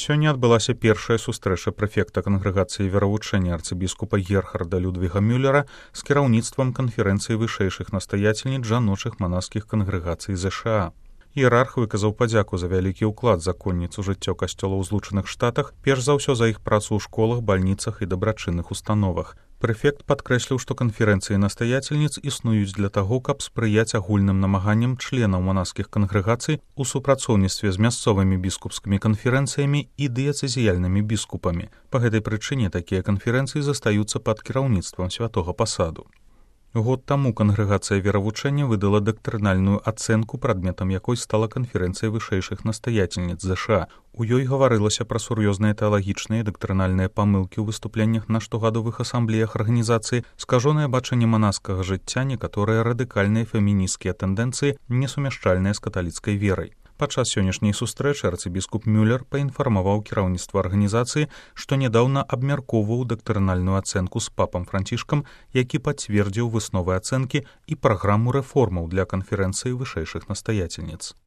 Сёння адбылася першая сустрэча прэфекта кангрэгацыі веравучэння арцыбіскупа Герхарда Людвіга Мюллера з кіраўніцтвам канферэнцыі вышэйшых настаяцельніц жаночых манаскіх кангрэгацый ЗША. Іерарх выказаў падзяку за вялікі ўклад законніц у жыццё касцёла ў Злучаных Штатах, перш за ўсё за іх працу ў школах, бальніцах і дабрачынных установах. Прэфект падкрэсліў, што канферэнцыі настаяцельніц існуюць для таго, каб спрыяць агульным намаганням членаў манаскіх кангрэгацый у супрацоўніцтве з мясцовымі біскупскімі канферэнцыямі і дыяцэзіяльнымі біскупамі. Па гэтай прычыне такія канферэнцыі застаюцца пад кіраўніцтвам святога пасаду. Год таму кангрэгацыя веравучэння выдала дактрынальную ацэнку, прадметам якой стала канферэнцыя вышэйшых настаяцельніц ЗША. У ёй гаварылася пра сур'ёзныя тэалагічныя і дактрынальныя памылкі ў выступленнях на штогадовых асамблеях арганізацыі, скажонае бачанне манаскага жыцця, некаторыя радыкальныя фемінісцкія тэндэнцыі, несумяшчальныя з каталіцкай верай. Падчас сённяшняй сустрэчы арцыбіскуп Мюллер паінфармаваў кіраўніцтва арганізацыі, што нядаўна абмяркоўваў дактрынальную ацэнку з папам Францішкам, які пацвердзіў высновы ацэнкі і праграму рэформаў для канферэнцыі вышэйшых настаяцельніц.